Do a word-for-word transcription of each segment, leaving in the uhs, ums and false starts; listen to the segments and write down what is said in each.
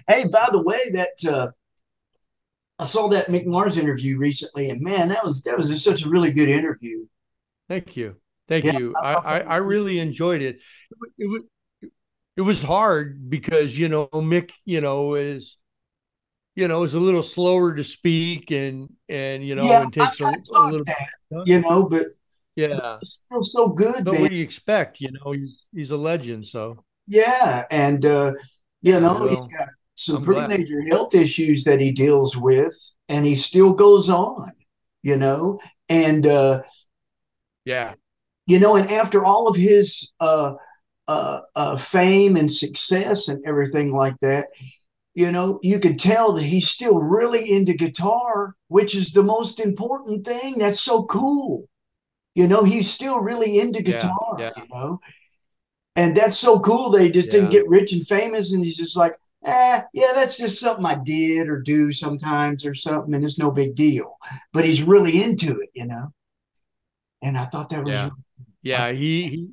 Hey, by the way, that uh, I saw that Mick Mars interview recently, and man, that was that was just such a really good interview. Thank you. Thank Yeah, you. I I, thought I, that I was really really cool. enjoyed it. It, wa- it was hard because, you know, Mick, you know, is, you know, is a little slower to speak and, and, you Yeah, know, and I, takes a, I a thought little, that, you know, but yeah. it's still so good, But man. what do you expect? You know, he's, he's a legend. So, Yeah, and uh, you yeah, know, he's well, got some I'm pretty glad. major health issues that he deals with, and he still goes on, you know, and uh, Yeah. you know, and after all of his uh, uh, uh, fame and success and everything like that, you know, you could tell that he's still really into guitar, which is the most important thing. That's so cool. You know, he's still really into Yeah. guitar, Yeah. you know, and that's so cool. They just didn't Yeah. get rich and famous. And he's just like, eh, yeah, that's just something I did or do sometimes or something. And it's no big deal. But he's really into it, you know, and I thought that was Yeah. like, Yeah. He, he,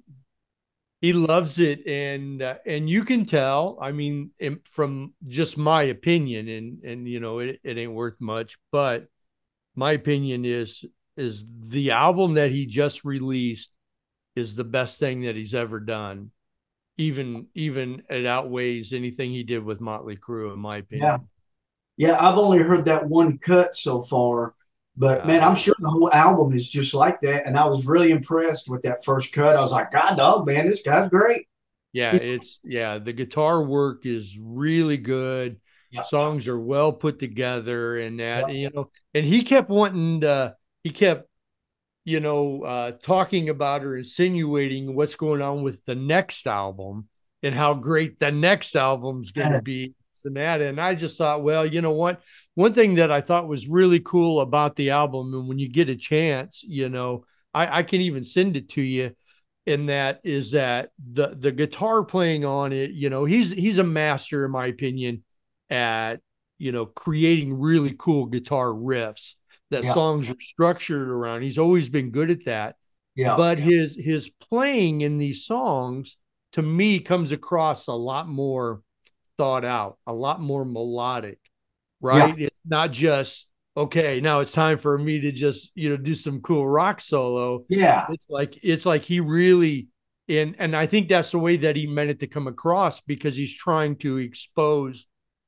he loves it, and uh, and you can tell. I mean, in, from just my opinion, and and you know, it, it ain't worth much, but my opinion is is the album that he just released is the best thing that he's ever done. Even even it outweighs anything he did with Motley Crue, in my yeah. opinion. Yeah, I've only heard that one cut so far, but man, I'm Uh, sure the whole album is just like that. And I was really impressed with that first cut. I was like, God dog, man, this guy's great. yeah, He's, it's yeah, the guitar work is really good. yeah, Songs are well put together, and that, yeah, and, you know, and he kept wanting to, he kept, you know, uh, talking about or insinuating what's going on with the next album and how great the next album's going to yeah, be. And that. And I just thought, well, you know what? One thing that I thought was really cool about the album, and when you get a chance, you know, I, I can even send it to you. And that is that the the guitar playing on it, you know, he's he's a master, in my opinion, at, you know, creating really cool guitar riffs that yeah, songs are structured around. He's always been good at that. yeah, But his his playing in these songs, to me, comes across a lot more thought out, a lot more melodic, yeah, right? It's not just, okay, now it's time for me to just, you know, do some cool rock solo. yeah, It's like it's like he really, and and I think that's the way that he meant it to come across, because he's trying to expose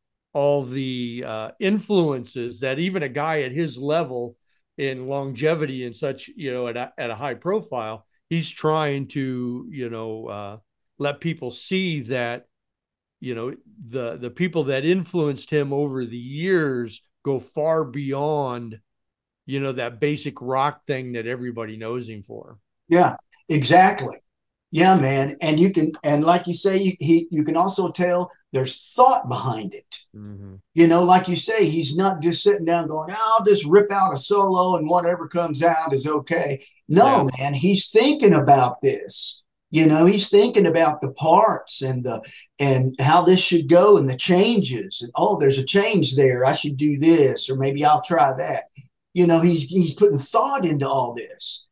all the uh, influences that even a guy at his level in longevity and such, you know, at a, at a high profile, he's trying to, you know, uh, let people see that, you know, the the people that influenced him over the years go far beyond, you know, that basic rock thing that everybody knows him for. yeah, exactly. Yeah, man. And you can, and like you say, you, he, you can also tell there's thought behind it. Mm-hmm. You know, like you say, he's not just sitting down going, oh, I'll just rip out a solo and whatever comes out is okay. Yeah, No, man, he's thinking about this. You know, he's thinking about the parts and the and how this should go and the changes. And oh, there's a change there. I should do this, or maybe I'll try that. You know, he's he's putting thought into all this.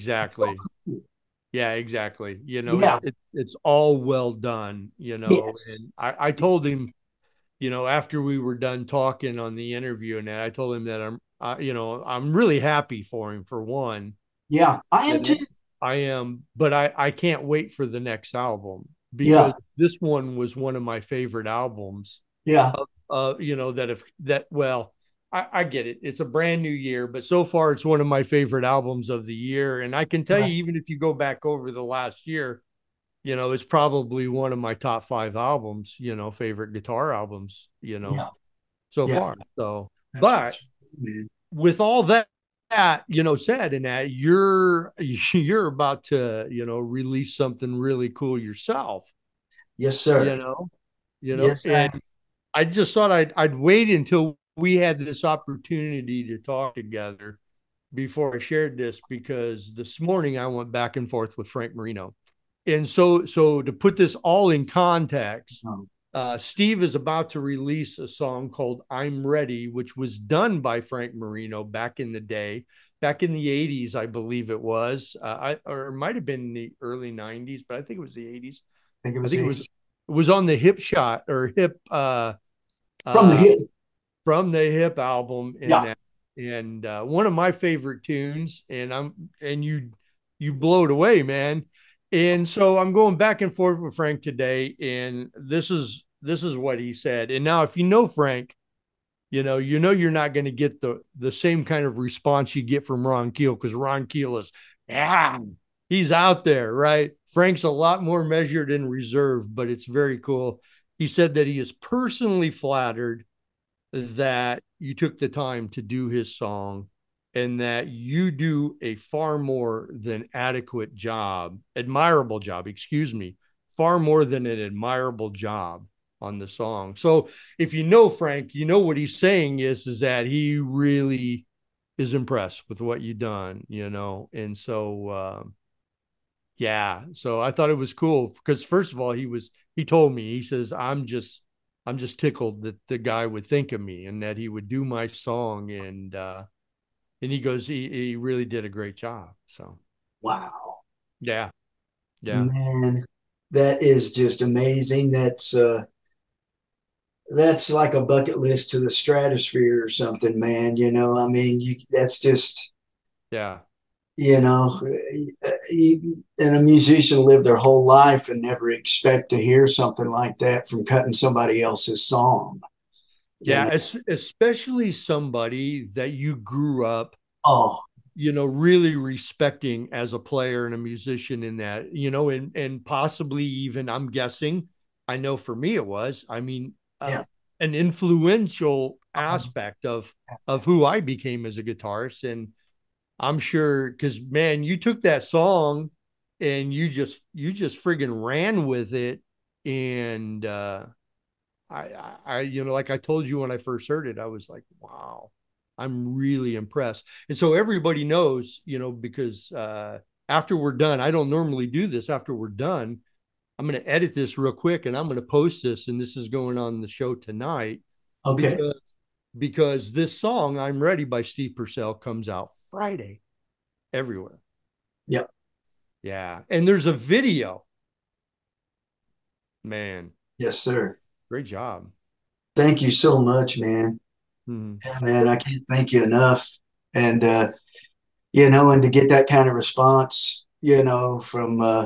So exactly. cool. Yeah, exactly. You know, Yeah. it's it, it's all well done, you know. Yes. And I, I told him, you know, after we were done talking on the interview, and that, I told him that I'm, uh, you know, I'm really happy for him, for one, Yeah. I am too. that I am, but I, I can't wait for the next album, Yeah. because this one was one of my favorite albums. Yeah. Uh, uh you know, that if that, well, I, I get it. It's a brand new year, but so far it's one of my favorite albums of the year. And I can tell you, Right. even if you go back over the last year, you know, it's probably one of my top five albums, you know, favorite guitar albums, you know, Yeah. so Yeah. far. So, That's but that's man. with all that, that, you know, said, and that you're you're about to, you know, release something really cool yourself, Yes, you sir. know, you know, Yes, I and I just thought I'd I'd wait until we had this opportunity to talk together before I shared this, because this morning I went back and forth with Frank Marino. And so so to put this all in context, know. uh, Steve is about to release a song called "I'm Ready," which was done by Frank Marino back in the day, back in the eighties, I believe it was, uh, I, or it might have been the early nineties, but I think it was the eighties. I think it I was think it was eighty. it was on the Hip Shot or Hip. Uh, From the uh, hip. from the Hip album, and Yeah. that, and uh, one of my favorite tunes, and I'm and you you blow it away, man. And so I'm going back and forth with Frank today, and this is this is what he said. And now, if you know Frank, you know you know you're not going to get the the same kind of response you get from Ron Keel, because Ron Keel is, yeah, he's out there, right? Frank's a lot more measured and reserved, but it's very cool. He said that he is personally flattered that you took the time to do his song, and that you do a far more than adequate job, admirable job, excuse me, far more than an admirable job on the song. So if you know Frank, you know what he's saying is, is that he really is impressed with what you've done, you know? And so, um, yeah, so I thought it was cool because first of all, he was he told me, he says, I'm just I'm just tickled that the guy would think of me and that he would do my song, and uh and he goes, he he really did a great job. So Wow. yeah, yeah, Man, that is just amazing. That's uh that's like a bucket list to the stratosphere or something, man. You know, I mean, you that's just, yeah. you know, you, and a musician live their whole life and never expect to hear something like that from cutting somebody else's song. You Yeah, know, es- especially somebody that you grew up, oh, you know, really respecting as a player and a musician in that, you know, and and possibly even, I'm guessing, I know for me it was, I mean, uh, yeah, an influential um, aspect of of who I became as a guitarist. And I'm sure, because man, you took that song and you just you just friggin' ran with it. And uh I, I, you know, like I told you when I first heard it, I was like, wow, I'm really impressed. And so everybody knows, you know, because uh, after we're done, I don't normally do this. After we're done, I'm going to edit this real quick and I'm going to post this. And this is going on the show tonight okay, because because this song "I'm Ready" by Steve Purcell comes out Friday everywhere. yeah, Yeah, and there's a video. Man, yes, sir. great job. Thank you so much, man. Hmm. Yeah, man, I can't thank you enough. And uh, you know, and to get that kind of response, you know, from uh,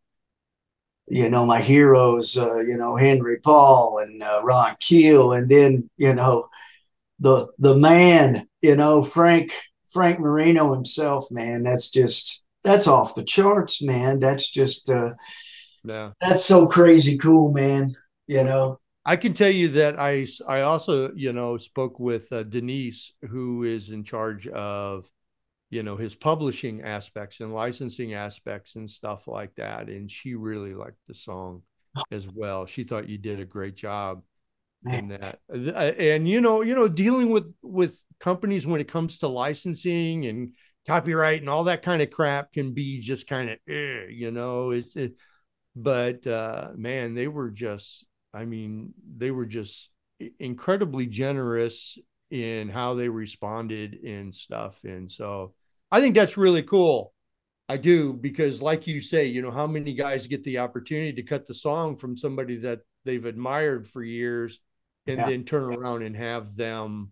you know, my heroes, uh, you know, Henry Paul and uh, Ron Keel, and then, you know, the the man, you know, Frank Frank Marino himself, man. That's just that's off the charts, man. That's just uh, Yeah. that's so crazy cool, man. You know, I can tell you that I I also, you know, spoke with uh, Denise, who is in charge of, you know, his publishing aspects and licensing aspects and stuff like that, and she really liked the song as well. She thought you did a great job man. in that. And you know, you know, dealing with with companies when it comes to licensing and copyright and all that kind of crap can be just kind of, eh, you know, it's it, but uh, man, they were just, I mean, they were just incredibly generous in how they responded and stuff. And so I think that's really cool. I do, because like you say, you know, how many guys get the opportunity to cut the song from somebody that they've admired for years and Yeah. then turn around and have them,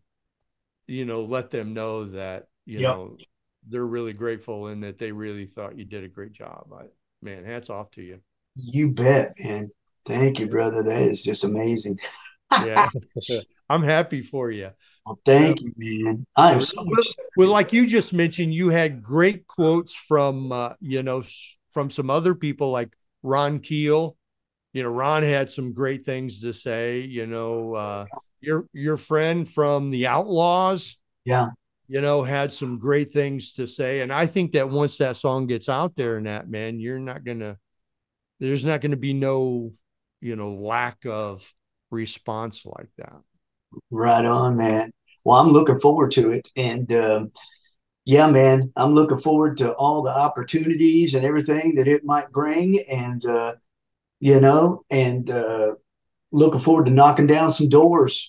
you know, let them know that, you Yep. know, they're really grateful and that they really thought you did a great job. I, man, hats off to you. You bet, man. Thank you, brother. That is just amazing. Yeah. I'm happy for you. Well, Yeah. thank you, man. I am So, so well, well, excited. like you just mentioned, you had great quotes from, uh, you know, from some other people like Ron Keel. You know, Ron had some great things to say. You know, uh, your your friend from the Outlaws, Yeah. you know, had some great things to say. And I think that once that song gets out there and that, man, you're not gonna, there's not gonna be no, you know, lack of response like that. Right on, man. Well, I'm looking forward to it. And um, yeah, man, I'm looking forward to all the opportunities and everything that it might bring. And, uh, you know, and uh, looking forward to knocking down some doors.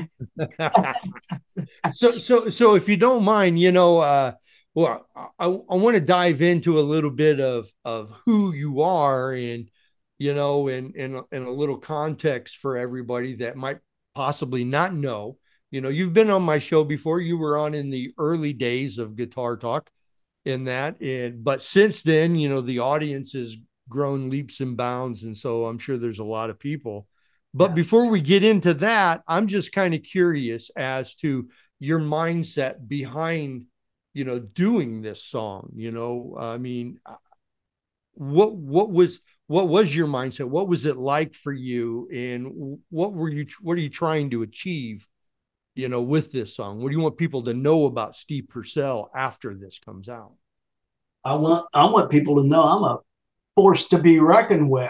So, so, so if you don't mind, you know, uh, well, I, I want to dive into a little bit of of who you are, and you know, and and and a little context for everybody that might possibly not know. You know, you've been on my show before. You were on in the early days of Guitar Talk in that. And, but since then, you know, the audience has grown leaps and bounds. And so I'm sure there's a lot of people. But Yeah. before we get into that, I'm just kind of curious as to your mindset behind, you know, doing this song. You know, I mean, what what was what was your mindset? What was it like for you? And what were you what are you trying to achieve, you know, with this song? What do you want people to know about Steve Purcell after this comes out? I want I want people to know I'm a force to be reckoned with.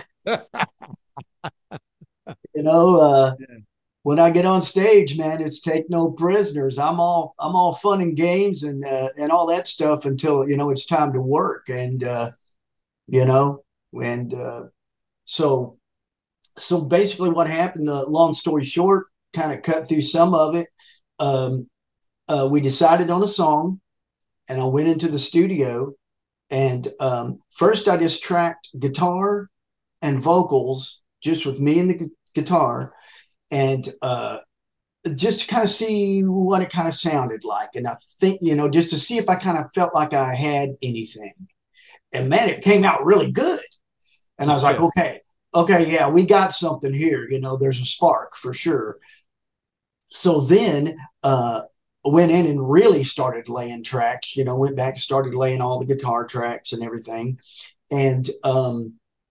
You know, uh, Yeah. when I get on stage, man, it's take no prisoners. I'm all I'm all fun and games and uh, and all that stuff until you know it's time to work. And uh, you know, and uh, so so basically, what happened? Uh, long story short, kind of cut through some of it. Um, uh, we decided on a song, and I went into the studio. And um, first, I just tracked guitar and vocals just with me and the gu- guitar, and uh, just to kind of see what it kind of sounded like. And I think, you know, just to see if I kind of felt like I had anything. And man, it came out really good. And I was like, Yeah. okay, okay, yeah, we got something here. You know, there's a spark for sure. So then, uh, went in and really started laying tracks, you know, went back and started laying all the guitar tracks and everything. And um,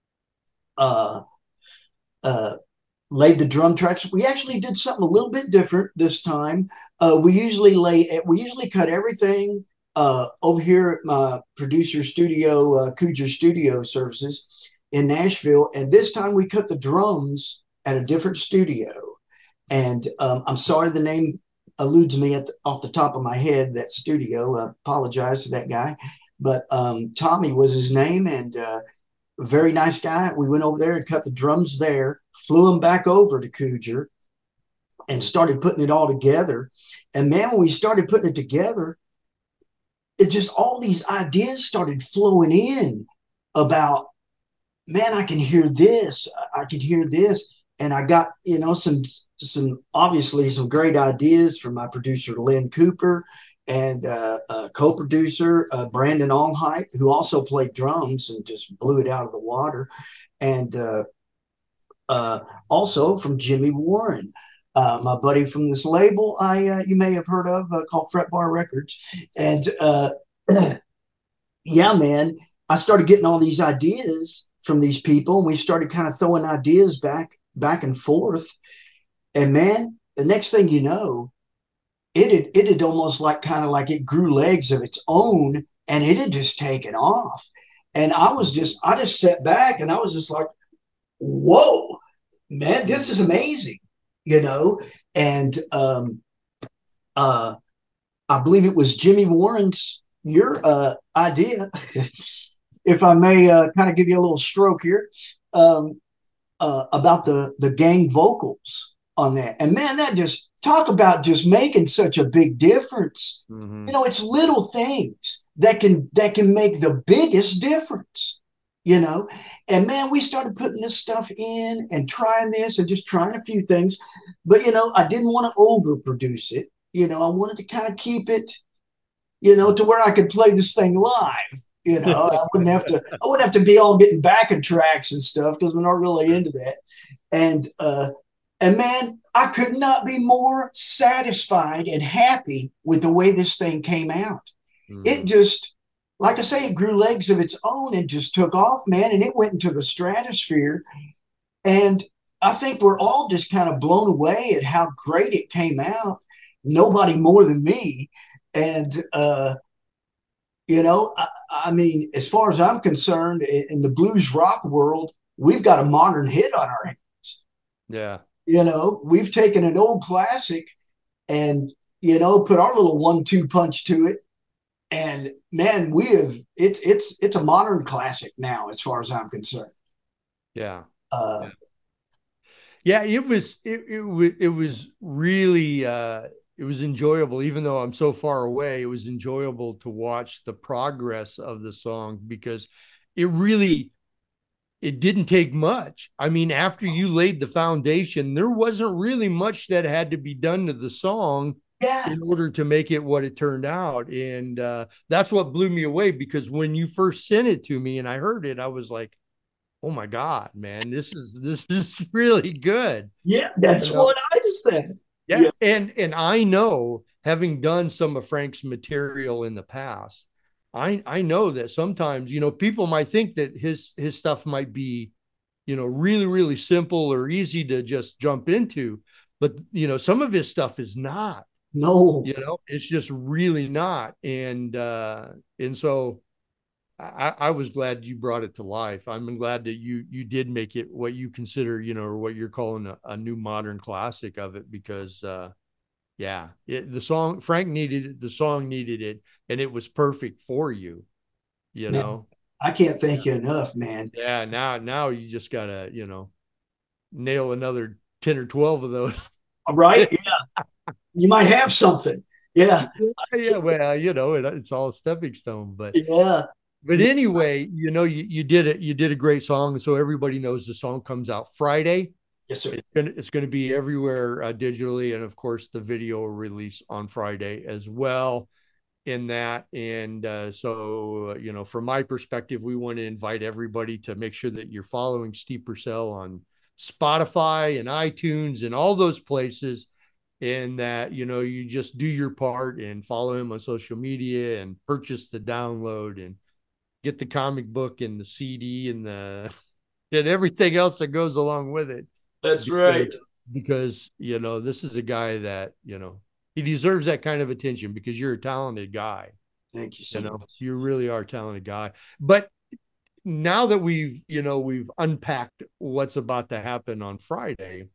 uh, uh, laid the drum tracks. We actually did something a little bit different this time. Uh, we usually lay, we usually cut everything uh, over here at my producer studio, uh, Cooger Studio Services in Nashville. And this time we cut the drums at a different studio. And um, I'm sorry the name eludes me at the, off the top of my head, that studio. I apologize to that guy. But um, Tommy was his name, and uh, very nice guy. We went over there and cut the drums there, flew them back over to Cooger, and started putting it all together. And man, when we started putting it together, it just all these ideas started flowing in about, man, I can hear this, I can hear this. And I got, you know, some some obviously some great ideas from my producer Lynn Cooper and uh, uh, co-producer uh, Brandon Allheit, who also played drums and just blew it out of the water, and uh, uh, also from Jimmy Warren, uh, my buddy from this label I uh, you may have heard of uh, called Fret Bar Records, and uh, yeah, man, I started getting all these ideas from these people, and we started kind of throwing ideas back back and forth. And man, the next thing you know, it had, it had almost like kind of like it grew legs of its own, and it had just taken off. And I was just, I just sat back and I was just like, whoa, man, this is amazing, you know? And um, uh, I believe it was Jimmy Warren's, your uh, idea, if I may uh, kind of give you a little stroke here, um, uh, about the, the gang vocals on that. And man, that just talk about just making such a big difference. Mm-hmm. You know, it's little things that can that can make the biggest difference, you know. And man, we started putting this stuff in and trying this and just trying a few things. But you know, I didn't want to overproduce it. You know, I wanted to kind of keep it, you know, to where I could play this thing live. You know, I wouldn't have to I wouldn't have to be all getting backing tracks and stuff because we're not really into that. And uh and man, I could not be more satisfied and happy with the way this thing came out. Mm-hmm. It just, like I say, it grew legs of its own and just took off, man, and it went into the stratosphere. And I think we're all just kind of blown away at how great it came out. Nobody more than me. And uh you know, I, I mean, as far as I'm concerned, in the blues rock world, we've got a modern hit on our hands. Yeah. You know, we've taken an old classic and, you know, put our little one two punch to it. And man, we have it's it's it's a modern classic now, as far as I'm concerned. Yeah. Uh, Yeah. Yeah, it was it it was it was really uh it was enjoyable, even though I'm so far away. It was enjoyable to watch the progress of the song because it really it didn't take much. I mean, after you laid the foundation, there wasn't really much that had to be done to the song Yeah. in order to make it what it turned out. And uh, that's what blew me away, because when you first sent it to me and I heard it, I was like, oh my God, man, this is this is really good. Yeah, You that's know? what I said. Yeah. Yeah. And and I know, having done some of Frank's material in the past, I I know that sometimes, you know, people might think that his his stuff might be, you know, really, really simple or easy to just jump into. But, you know, some of his stuff is not, No. you know, it's just really not. And, uh, and so I, I was glad you brought it to life. I'm glad that you, you did make it what you consider, you know, or what you're calling a, a new modern classic of it, because, uh, yeah, it, the song, Frank needed it, the song needed it, and it was perfect for you, you Man, know? I can't thank you enough, man. Yeah. Now, now you just gotta, you know, nail another ten or twelve of those. All right. Yeah. You might have something. Yeah. Yeah, well, you know, it, it's all a stepping stone. But Yeah. but anyway, you know, you, you did it. You did a great song, so everybody knows the song comes out Friday. Yes, sir. It's gonna it's gonna be everywhere uh, digitally, and of course the video will release on Friday as well. In that, and uh, so uh, you know, from my perspective, we want to invite everybody to make sure that you're following Steve Purcell on Spotify and iTunes and all those places, and that, you know, you just do your part and follow him on social media and purchase the download and get the comic book and the C D and the and everything else that goes along with it. That's Because right. because you know, this is a guy that, you know, he deserves that kind of attention, because you're a talented guy. Thank you You so know, much. you really are a talented guy. But now that we've, you know, we've unpacked what's about to happen on Friday,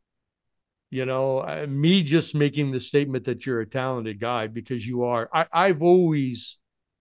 you know, uh, me just making the statement that you're a talented guy, because you are. I, I've always,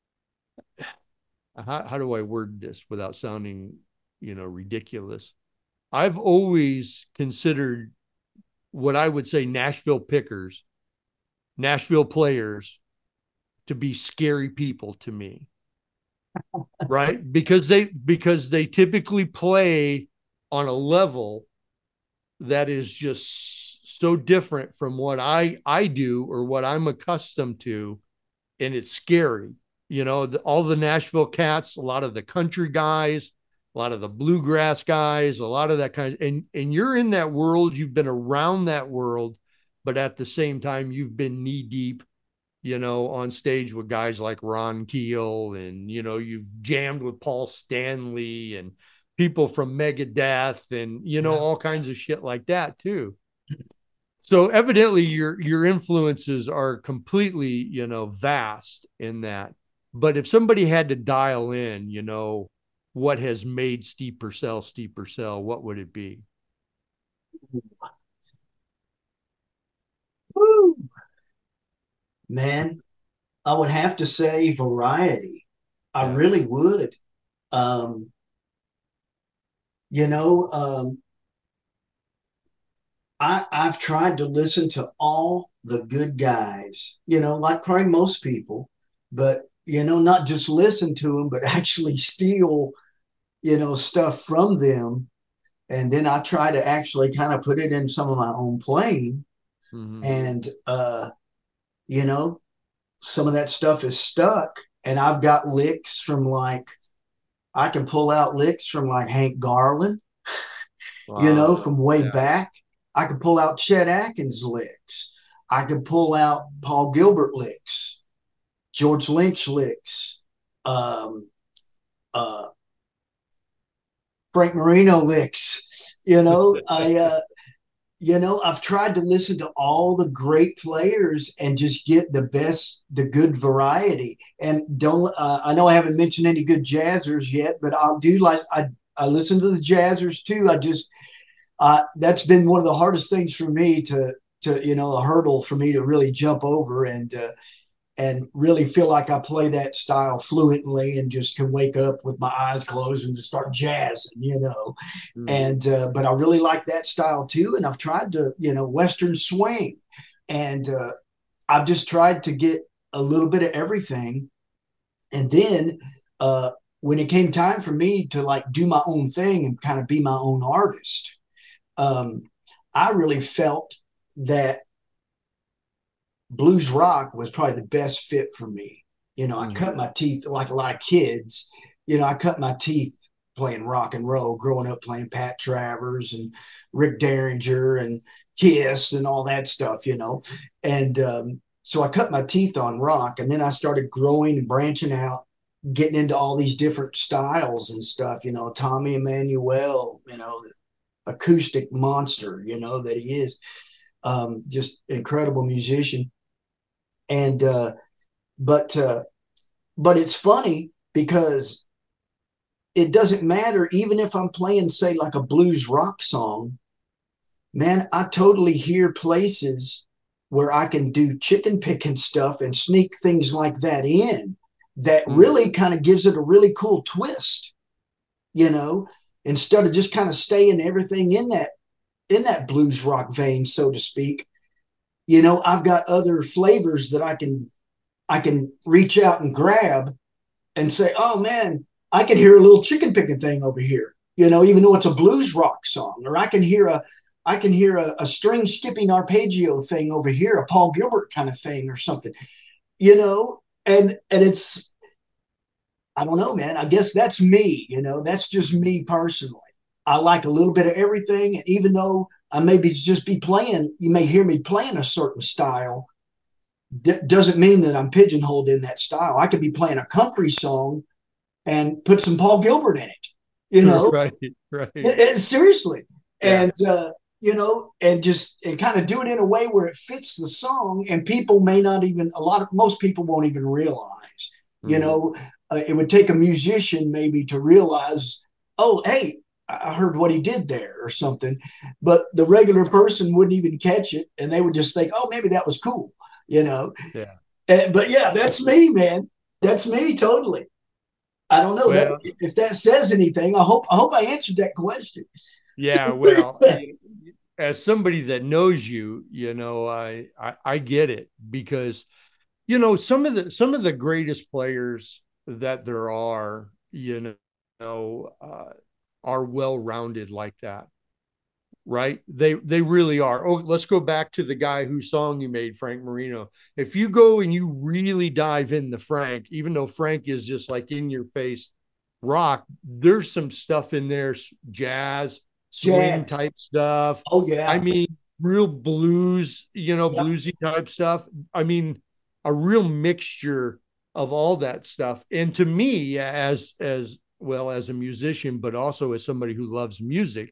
how, how do I word this without sounding, you know, ridiculous? I've always considered what I would say Nashville pickers, Nashville players, to be scary people to me, right? Because they because they typically play on a level that is just so different from what I I do or what I'm accustomed to, and it's scary. You know, the, all the Nashville cats, a lot of the country guys, a lot of the bluegrass guys, a lot of that kind of, and and you're in that world, you've been around that world, but at the same time you've been knee deep, you know, on stage with guys like Ron Keel, and, you know, you've jammed with Paul Stanley and people from Megadeth, and, you know, Yeah. all kinds of shit like that too. So evidently your your influences are completely, you know, vast in that. But if somebody had to dial in, you know, what has made Steve Purcell Steve Purcell, what would it be? Woo, man, I would have to say variety. I Yeah. really would. Um, you know, um, I, I've tried to listen to all the good guys, you know, like probably most people, but, you know, not just listen to them, but actually steal, you know, stuff from them. And then I try to actually kind of put it in some of my own playing. Mm-hmm. And, uh, you know, some of that stuff is stuck. And I've got licks from like, I can pull out licks from like Hank Garland, you Wow. know, from way Yeah. back. I could pull out Chet Atkins licks. I could pull out Paul Gilbert licks, George Lynch licks, um, uh, Frank Marino licks. You know, I, uh, you know, I've tried to listen to all the great players and just get the best, the good variety. And don't, uh, I know I haven't mentioned any good jazzers yet, but I'll do like, I, I listen to the jazzers too. I just, uh, that's been one of the hardest things for me to, to, you know, a hurdle for me to really jump over and, uh, and really feel like I play that style fluently and just can wake up with my eyes closed and just start jazzing, you know. Mm-hmm. And uh, but I really like that style too, and I've tried to, you know, Western swing, and uh, I've just tried to get a little bit of everything, and then uh, when it came time for me to like do my own thing and kind of be my own artist, um, I really felt that blues rock was probably the best fit for me. You know, I Mm-hmm. cut my teeth like a lot of kids. You know, I cut my teeth playing rock and roll, growing up playing Pat Travers and Rick Derringer and Kiss and all that stuff, you know. And um, so I cut my teeth on rock, and then I started growing and branching out, getting into all these different styles and stuff, you know, Tommy Emmanuel, you know, the acoustic monster, you know, that he is. Um, just incredible musician. And uh, but uh, but it's funny because it doesn't matter even if I'm playing, say, like a blues rock song. Man, I totally hear places where I can do chicken picking stuff and sneak things like that in that Mm. really kind of gives it a really cool twist, you know, instead of just kind of staying everything in that in that blues rock vein, so to speak. You know, I've got other flavors that I can I can reach out and grab and say, oh man, I can hear a little chicken picking thing over here, you know, even though it's a blues rock song, or I can hear a I can hear a, a string skipping arpeggio thing over here, a Paul Gilbert kind of thing or something, you know, and and it's I don't know, man. I guess that's me, you know, that's just me personally. I like a little bit of everything, and even though I maybe just be playing, you may hear me playing a certain style, d- doesn't mean that I'm pigeonholed in that style. I could be playing a country song and put some Paul Gilbert in it, you know, Right, right. it, it, seriously. Yeah. And, uh, you know, and just and kind of do it in a way where it fits the song, and people may not even, a lot of, most people won't even realize, you Mm-hmm. know, uh, it would take a musician maybe to realize, oh, hey, I heard what he did there or something. But the regular person wouldn't even catch it, and they would just think, oh, maybe that was cool, you know. Yeah. And, but yeah, that's me, man. That's me totally. I don't know that Well, if that says anything. I hope I hope I answered that question. yeah. Well, you, as somebody that knows you, you know, I, I I get it because you know some of the some of the greatest players that there are, you know, uh, are well rounded like that, right? They they really are. Oh, let's go back to the guy whose song you made, Frank Marino. If you go and you really dive into Frank, even though Frank is just like in your face rock, there's some stuff in there, jazz, swing Jazz. type stuff. Oh I yeah. mean, real blues, you know, Yep. bluesy type stuff. I mean, a real mixture of all that stuff. And to me, as as well as a musician, but also as somebody who loves music,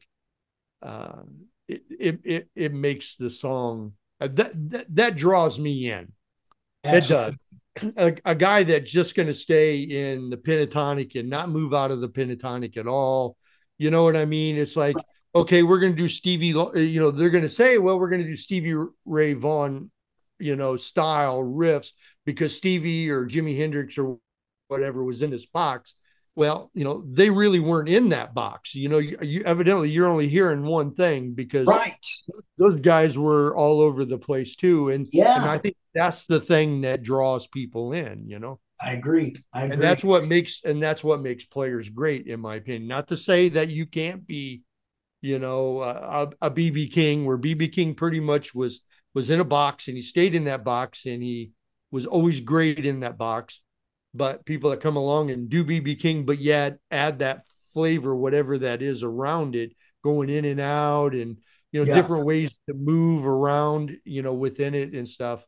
uh, it, it it it makes the song uh, that, that that draws me in. It does. Absolutely. A, a guy that's just going to stay in the pentatonic and not move out of the pentatonic at all. You know what I mean? It's like, okay, we're going to do Stevie. You know, they're going to say, well, we're going to do Stevie Ray Vaughan, you know, style riffs because Stevie or Jimi Hendrix or whatever was in this box. Well, you know, they really weren't in that box. You know, you, you evidently you're only hearing one thing because Right. those guys were all over the place too. And and Yeah. I think that's the thing that draws people in, you know. I agree. I And agree. that's what makes and that's what makes players great, in my opinion. Not to say that you can't be, you know, a, a B B King, where B B King pretty much was was in a box and he stayed in that box and he was always great in that box. But people that come along and do B B King, but yet add that flavor, whatever that is around it, going in and out, and you know, Yeah. different ways to move around, you know, within it and stuff.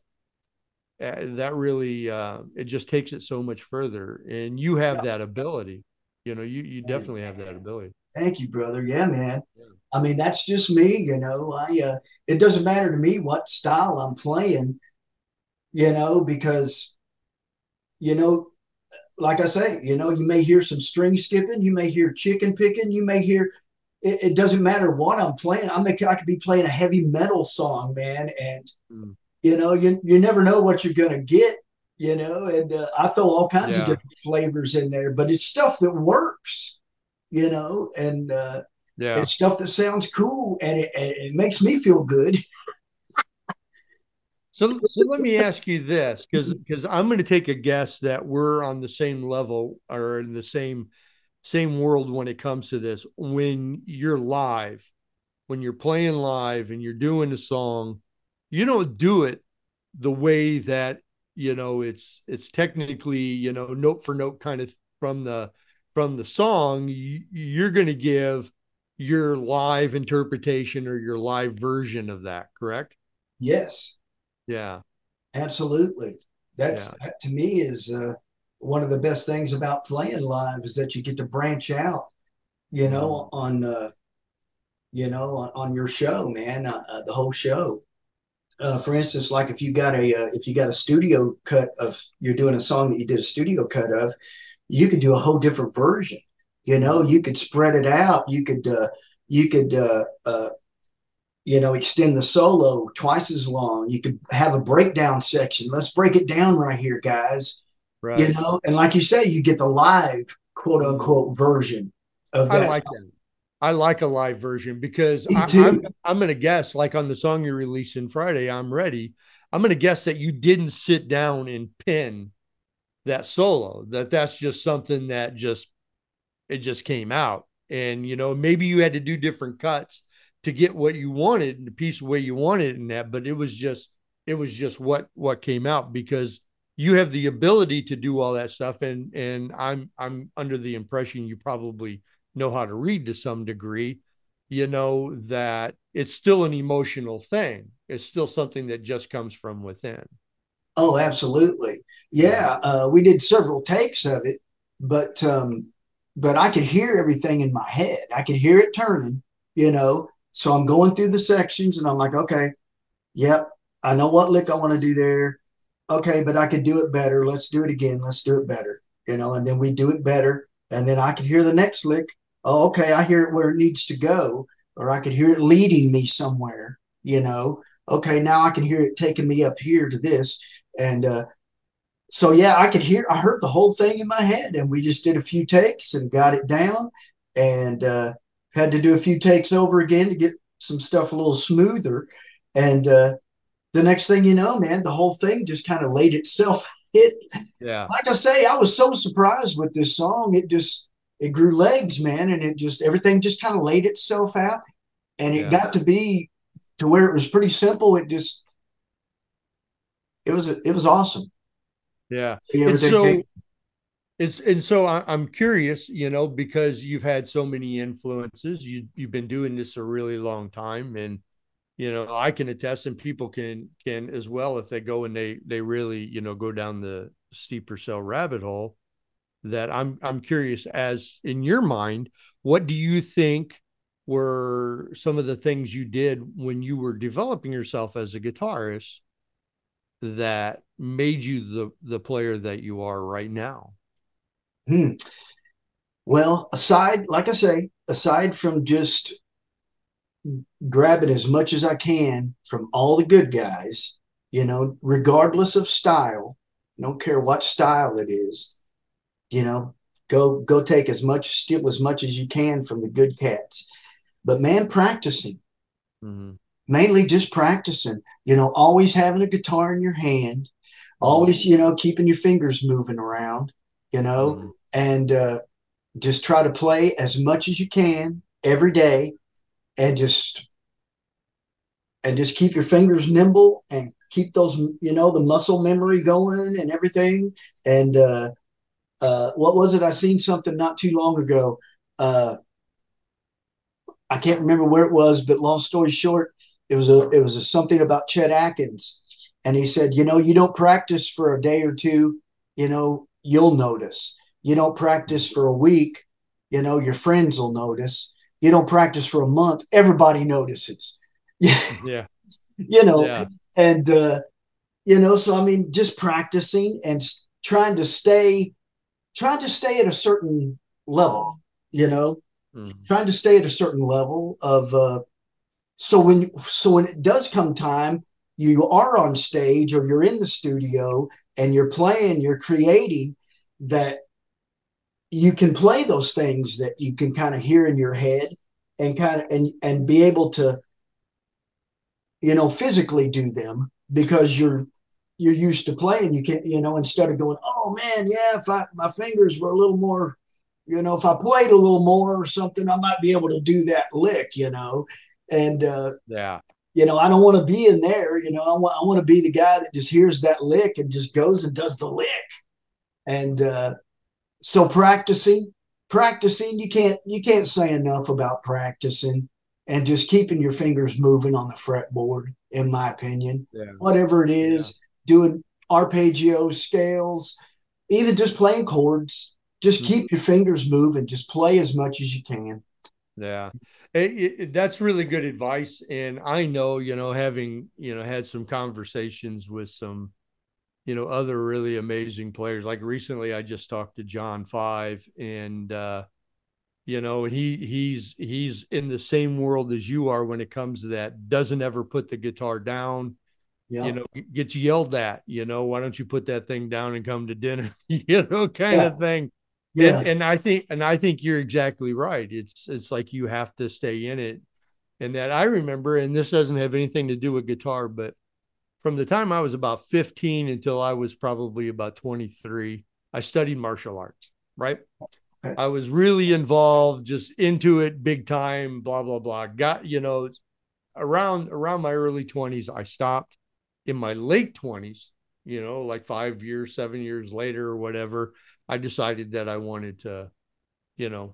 Uh, that really, uh, it just takes it so much further. And you have Yeah. that ability. You know, you you definitely have that ability. Thank you, brother. Yeah, man. I mean, that's just me, you know. I uh it doesn't matter to me what style I'm playing, you know, because you know, like I say, you know, you may hear some string skipping, you may hear chicken picking, you may hear it, it doesn't matter what I'm playing. I may I could be playing a heavy metal song, man, and Mm. you know, you you never know what you're gonna get, you know, and uh, I throw all kinds of Yeah. different flavors in there, but it's stuff that works, you know, and uh, Yeah. it's stuff that sounds cool and it, it makes me feel good. So, so let me ask you this, because because I'm going to take a guess that we're on the same level or in the same same world when it comes to this. When you're live, when you're playing live and you're doing a song, you don't do it the way that you know it's it's technically you know note for note kind of from the from the song. You, you're going to give your live interpretation or your live version of that, correct? Yes, Yeah, absolutely. That's yeah. that to me is uh, one of the best things about playing live is that you get to branch out, you Mm-hmm. know, on uh, you know on, on your show, man, uh, uh, the whole show. Uh, for instance, like if you got a uh, if you got a studio cut of you're doing a song that you did a studio cut of, you could do a whole different version. You know, Mm-hmm. you could spread it out. You could uh, you could uh, uh, you know, extend the solo twice as long. You could have a breakdown section. Let's break it down right here, guys. You Right. know, and like you say, you get the live quote Mm-hmm. unquote version of I that. like that. I like a live version because Me I, I'm too. I'm gonna guess, like on the song you're releasing Friday, I'm ready. I'm gonna guess that you didn't sit down and pin that solo. That that's just something that just it just came out. And you know, maybe you had to do different cuts to get what you wanted and the piece of way you wanted in that, but it was just it was just what what came out because you have the ability to do all that stuff. And and I'm I'm under the impression you probably know how to read to some degree, you know, that it's still an emotional thing. It's still something that just comes from within. Oh, absolutely. Yeah. Yeah, uh, we did several takes of it, but um, but I could hear everything in my head. I could hear it turning, you know. So I'm going through the sections, and I'm like, okay, yep, I know what lick I want to do there. Okay, but I could do it better. Let's do it again. Let's do it better, you know. And then we do it better, and then I could hear the next lick. Oh, okay, I hear it where it needs to go, or I could hear it leading me somewhere, you know. Okay, now I can hear it taking me up here to this, and uh, so yeah, I could hear. I heard the whole thing in my head, and we just did a few takes and got it down, and uh, had to do a few takes over again to get some stuff a little smoother. And uh, the next thing you know, man, the whole thing just kind of laid itself. It, Yeah. like I say, I was so surprised with this song. It just it grew legs, man, and it just everything just kind of laid itself out, and it Yeah. got to be to where it was pretty simple. It just it was it was awesome. Yeah. And Everything. so it's and so I, I'm curious, you know, because you've had so many influences. You you've been doing this a really long time, and you know I can attest, and people can can as well if they go and they they really you know go down the steeper cell rabbit hole. That I'm I'm curious, as in your mind, what do you think were some of the things you did when you were developing yourself as a guitarist that made you the the player that you are right now? Hmm. Well, aside, like I say, aside from just grabbing as much as I can from all the good guys, you know, regardless of style, don't care what style it is, you know, go go take as much, steal as much as you can from the good cats. But man, practicing, Mm-hmm. mainly just practicing, you know, always having a guitar in your hand, Mm-hmm. always, you know, keeping your fingers moving around, you know, Mm-hmm. and uh, just try to play as much as you can every day and just and just keep your fingers nimble and keep those you know the muscle memory going and everything. And uh, uh, what was it? I seen something not too long ago. Uh, I can't remember where it was, but long story short, it was a it was a, something about Chet Atkins, and he said, you know, you don't practice for a day or two, you know, you'll notice. You don't practice for a week, you know, your friends will notice. You don't practice for a month, everybody notices. Yeah. you know, Yeah. and uh, you know, so I mean, just practicing and trying to stay, trying to stay at a certain level, you know, Mm-hmm. trying to stay at a certain level of, uh, so when, so when it does come time, you are on stage or you're in the studio and you're playing, you're creating that you can play those things that you can kind of hear in your head and kind of, and, and be able to, you know, physically do them, because you're you're used to playing. You can't, you know, instead of going, oh man, yeah, if I, my fingers were a little more, you know, if I played a little more or something, I might be able to do that lick, you know. And uh, Yeah. you know, I don't want to be in there. You know, I want I want to be the guy that just hears that lick and just goes and does the lick. And uh, so practicing, practicing, you can't you can't say enough about practicing and just keeping your fingers moving on the fretboard, in my opinion. Yeah. Whatever it Yeah. is, doing arpeggio scales, even just playing chords, just Mhm. keep your fingers moving. Just play as much as you can. Yeah. It, it, that's really good advice. And I know, you know, having, you know, had some conversations with some, you know, other really amazing players. Like recently I just talked to John Five, and uh, you know, and he he's he's in the same world as you are when it comes to that. Doesn't ever put the guitar down, you Yeah. know, gets yelled at, you know, why don't you put that thing down and come to dinner, you know, kind Yeah. of thing. And Yeah. and I think and I think you're exactly right. It's it's like you have to stay in it. And that I remember, and this doesn't have anything to do with guitar, but from the time I was about fifteen until I was probably about twenty-three, I studied martial arts, right? Okay. I was really involved, just into it big time, blah, blah, blah. Got, you know, around around my early twenties, I stopped. In my late twenties, you know, like five years, seven years later or whatever, I decided that I wanted to, you know,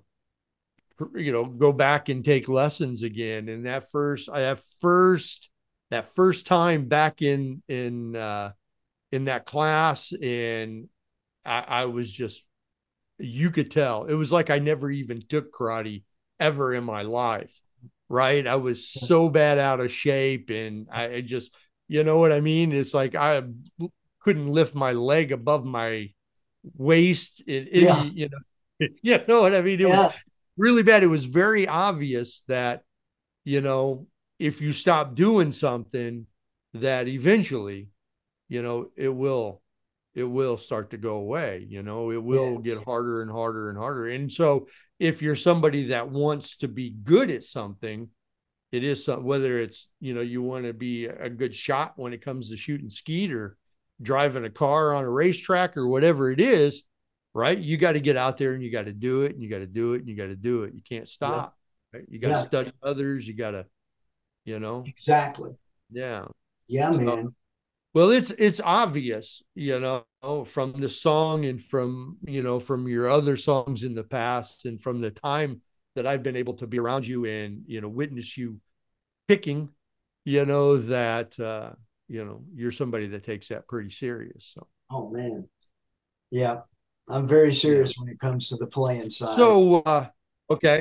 you know, go back and take lessons again. And that first, I have first, that first time back in, in, uh, in that class. And I, I was just, you could tell it was like I never even took karate ever in my life. Right. I was so bad out of shape, and I, I just, you know what I mean? It's like I couldn't lift my leg above my waist in any, Yeah. you know, you know what I mean? It was Yeah. really bad. It was very obvious that, you know, if you stop doing something, that eventually, you know, it will, it will start to go away. You know, it will Yeah. get harder and harder and harder. And so if you're somebody that wants to be good at something, it is something, whether it's, you know, you want to be a good shot when it comes to shooting skeet or driving a car on a racetrack or whatever it is, right? You got to get out there and you got to do it and you got to do it and you got to do it. You can't Yeah. stop. Right? You got to Yeah. study others. You got to, you know, Exactly. yeah. Yeah, So, man. well, it's it's obvious, you know, from the song and from, you know, from your other songs in the past and from the time that I've been able to be around you and, you know, witness you picking, you know, that uh, you know, you're somebody that takes that pretty serious. So Oh man. Yeah. I'm very yeah. serious when it comes to the playing side. So uh okay.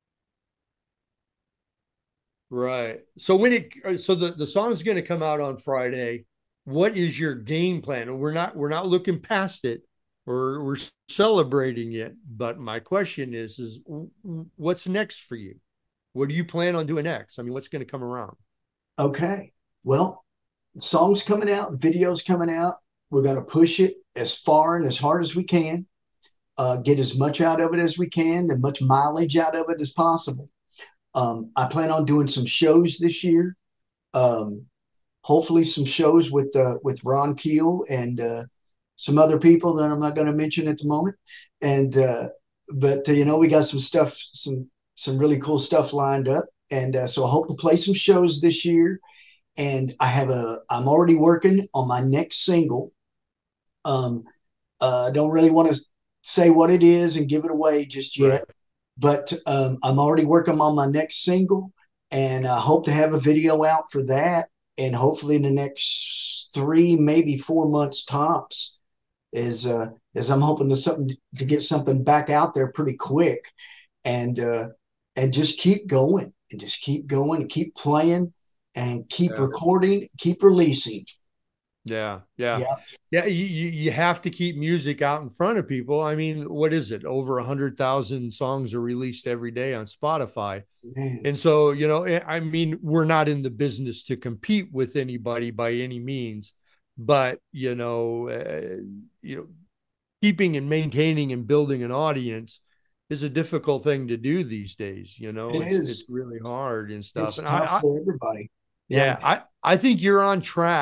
Right. So when it so the the song's going to come out on Friday. What is your game plan? And we're not we're not looking past it. We're we're celebrating it. But my question is is what's next for you? What do you plan on doing next? I mean, what's going to come around? Okay. Well, songs coming out, videos coming out. We're going to push it as far and as hard as we can, uh, get as much out of it as we can, and much mileage out of it as possible. Um, I plan on doing some shows this year. Um, hopefully, some shows with uh, with Ron Keel and uh, some other people that I'm not going to mention at the moment. And uh, but uh, you know, we got some stuff, some some really cool stuff lined up, and uh, so I hope to play some shows this year. And I have a, I'm already working on my next single. Um, uh, I don't really want to say what it is and give it away just Right. yet, but um, I'm already working on my next single, and I hope to have a video out for that. And hopefully, in the next three, maybe four months tops, is uh, is I'm hoping to something to get something back out there pretty quick, and uh, and just keep going and just keep going and keep playing and keep Yeah. recording, keep releasing. Yeah, yeah, Yeah, yeah. You you have to keep music out in front of people. I mean, what is it? Over a hundred thousand songs are released every day on Spotify, man. and so you know, eh, I mean, we're not in the business to compete with anybody by any means, but you know, uh, you know, keeping and maintaining and building an audience is a difficult thing to do these days. You know, It it's it's is. really hard and stuff. It's And I, tough I for everybody. Yeah, yeah, I I think you're on track.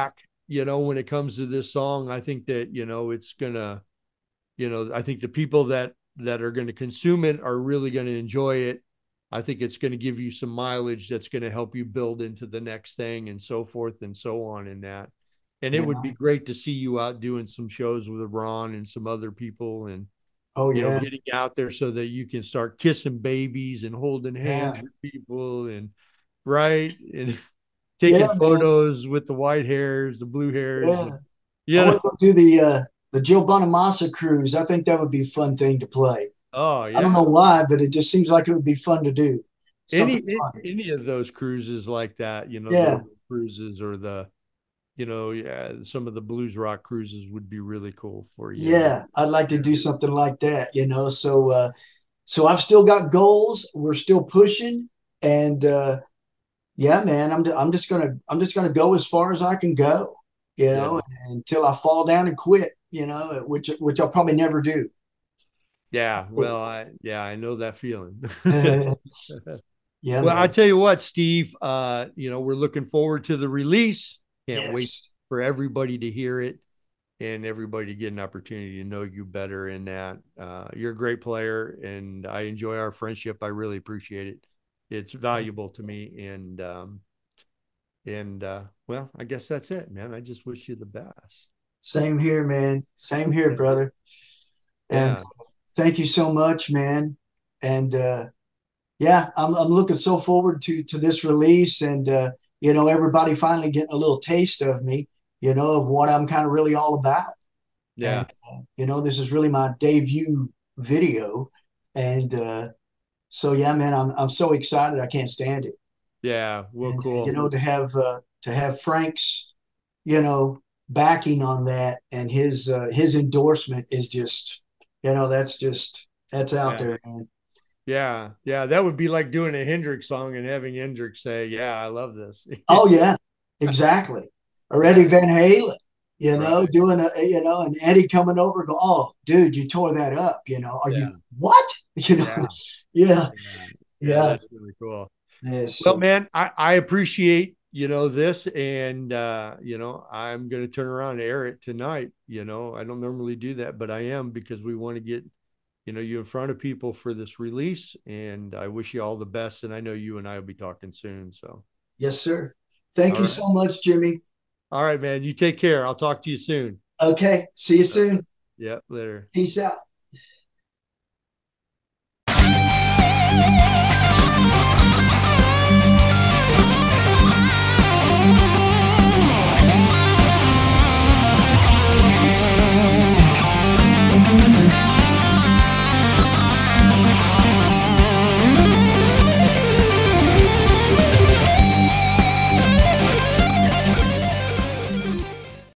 you know, when it comes to this song, I think that, you know, it's gonna, you know, I think the people that that are going to consume it are really going to enjoy it. I think it's going to give you some mileage that's going to help you build into the next thing and so forth and so on in that. And it Yeah. would be great to see you out doing some shows with Ron and some other people, and, Oh you know, yeah. getting out there so that you can start kissing babies and holding hands Yeah. with people, and right, and Yeah, taking man. photos with the white hairs, the blue hairs, Yeah. and, I you want know. to go do the uh the Joe Bonamassa cruise. I think that would be a fun thing to play. Oh I don't yeah. know why, but it just seems like it would be fun to do. Something Any fun. any of those cruises like that, you know, the Yeah. river cruises or the, you know, yeah, some of the blues rock cruises would be really cool for you. And Yeah. I'd like to yeah, do something like that, you know. So uh so I've still got goals. We're still pushing. And uh yeah, man, I'm I'm just gonna I'm just gonna go as far as I can go, you yeah, know, until I fall down and quit, you know, which which I'll probably never do. yeah. Well, I yeah, I know that feeling. Yeah, Well, I man. tell you what, Steve, uh, you know, we're looking forward to the release. Can't wait Yes. for everybody to hear it and everybody to get an opportunity to know you better in that. Uh, you're a great player, and I enjoy our friendship. I really appreciate it. It's valuable to me. And, um, and, uh, well, I guess that's it, man. I just wish you the best. Same here, man. Same here, Yeah. brother. And Yeah. thank you so much, man. And uh yeah, I'm I'm looking so forward to to this release and uh you know everybody finally getting a little taste of me, you know, of what I'm kind of really all about. And Yeah. uh, you know, this is really my debut video and uh so yeah, man, I'm I'm so excited. I can't stand it. Yeah. Well, And uh, you cool. know to have uh to have Frank's, you know, backing on that and his uh his endorsement is just, you know, that's just that's out Yeah. there, man. Yeah. Yeah. That would be like doing a Hendrix song and having Hendrix say, "Yeah, I love this." Oh yeah, exactly. Or Eddie Yeah. Van Halen, you know, Right. doing a, you know, and Eddie coming over, go, oh, dude, you tore that up. You know, are you Yeah. what? You know, Yeah. yeah, Yeah. Yeah. yeah, That's really cool. yeah. Well, So man, I, I appreciate, you know, this, and, uh, you know, I'm going to turn around and air it tonight. You know, I don't normally do that, but I am, because we want to get, you know, you in front of people for this release, and I wish you all the best. And I know you and I will be talking soon. So, yes, sir. Thank all you right. so much, Jimmy. All right, man. You take care. I'll talk to you soon. Okay, see you Uh, soon. yeah, later. Peace out.